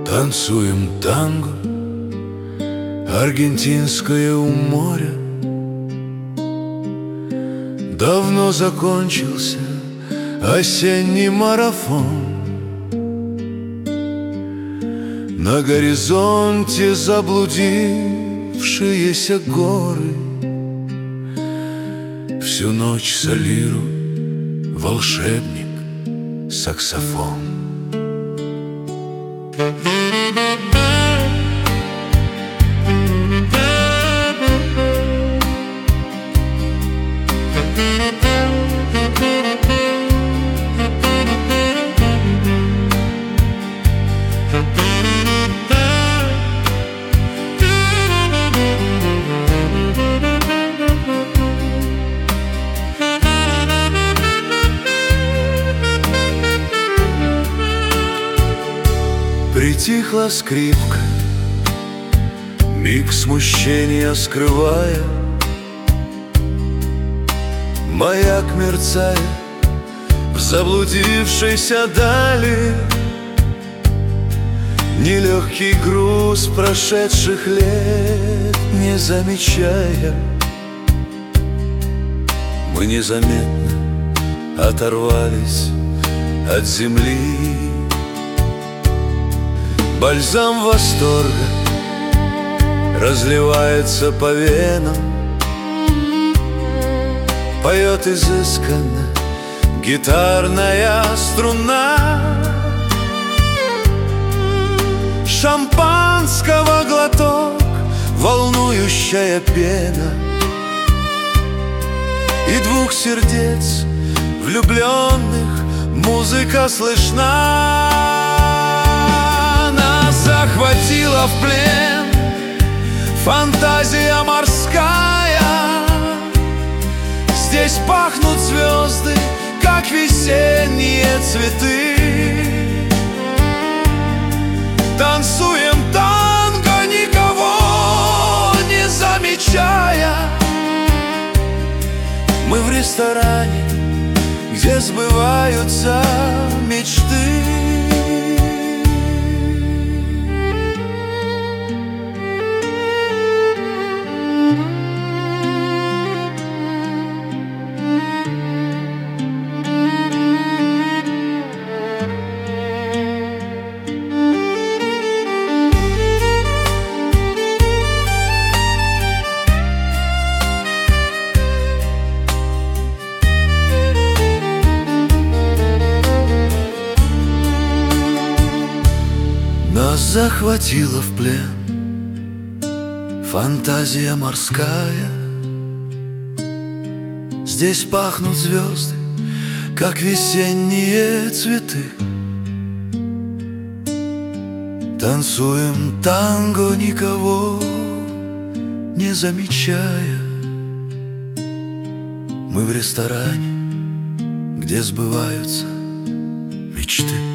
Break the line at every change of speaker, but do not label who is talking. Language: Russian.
Танцуем танго аргентинское у моря. Давно закончился осенний марафон. На горизонте заблудившиеся горы. Всю ночь солирует волшебник саксофон. Притихла скрипка, миг смущения скрывая. Маяк мерцая в заблудившейся дали. Нелегкий груз прошедших лет не замечая, мы незаметно оторвались от земли. Бальзам восторга разливается по венам. Поет изысканно гитарная струна. Шампанского глоток, волнующая пена. И двух сердец влюбленных музыка слышна. Захватила в плен фантазия морская. Здесь пахнут звезды, как весенние цветы. Танцуем танго, никого не замечая. Мы в ресторане, где сбываются мечты. Нас захватила в плен фантазия морская. Здесь пахнут звезды, как весенние цветы. Танцуем танго, никого не замечая. Мы в ресторане, где сбываются мечты.